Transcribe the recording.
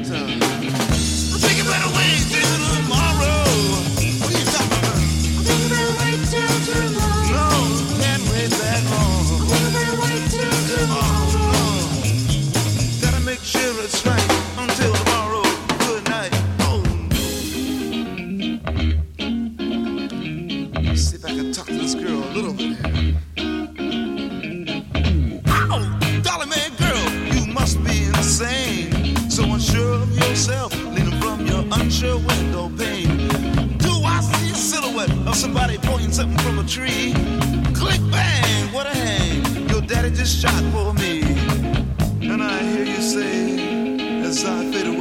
Think you better wait till tomorrow. What are you talking about? Think you better wait till tomorrow. No, can't wait that long. Think you better wait till tomorrow. Gotta make sure it's right until tomorrow. Good night. Oh. Let's see if I can talk to this girl a little bit here. Oh, dollar man girl, you must be insane. So unsure of yourself, leaning from your unsure window pane. Do I see a silhouette of somebody pointing something from a tree? Click bang, what a hang. Your daddy just shot for me. And I hear you say, as I fade away.